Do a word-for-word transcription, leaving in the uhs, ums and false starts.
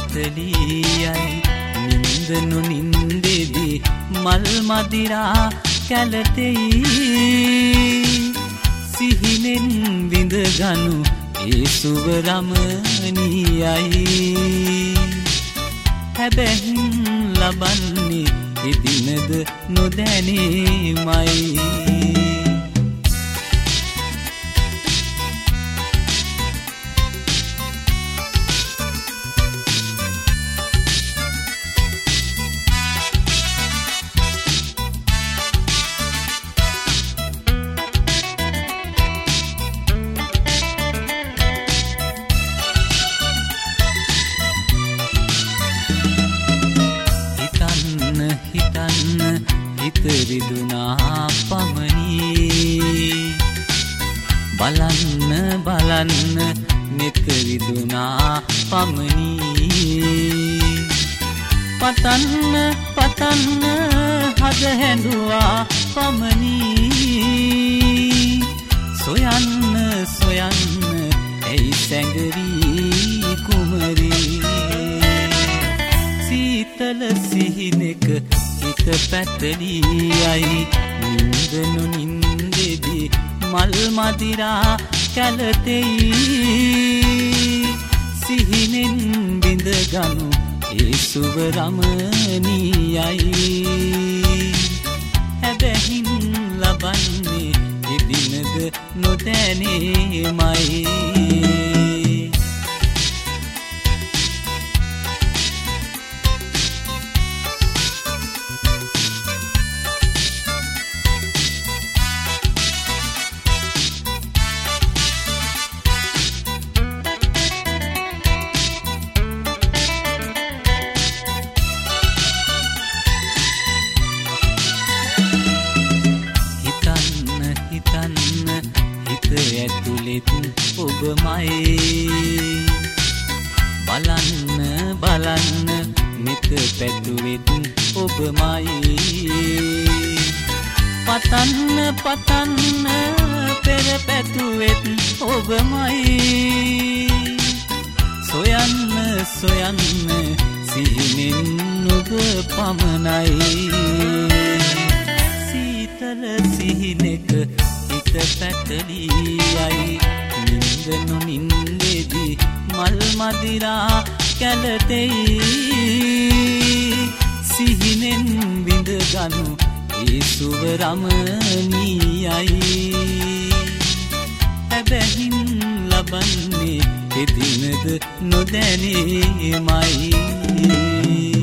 පැතලියයි නින්ද නොනින්දෙදි මල් මදිරා කැළතෙයි සිහිනෙන් විඳ ගනු ඒ සුව රමණීයයි හැබැයි ලබන්නේ එදිනද නොදැනීමයි රිදුනා පමණී බලන්න බලන්න නෙත රිදුනා පමණී පතන්න පතන්න හද හැඬුවා පමණී සොයන්න සොයන්න ඇයි සැඟවී කුමරී සීතල සිහිනෙක හිත පැතලියයි නින්ද නොනින්දෙදි මල් මදිරා කැළතෙයි සිහිනෙන් බිඳ ගනු ඒ සුව රමණීයයි හැබැයි ලබන්නේ එදිනද නොදැනීමයි ඔබමයි බලන්න බලන්න නිත පැතුවෙත් ඔබමයි පතන්න පතන්න පෙර පැතුවෙත් ඔබමයි සොයන්න සොයන්න සිහිනෙන් ඔබ පමණයි සීතල සිහිනෙක හිත පැතලියයි නින්ද නොනින්දෙදි මල් මදිරා කැළතෙයි සිහිනෙන් විඳ ගනු ඒ සුව රමණීයයි හැබැයි ලබන්නේ එදිනද නොදැනීමයි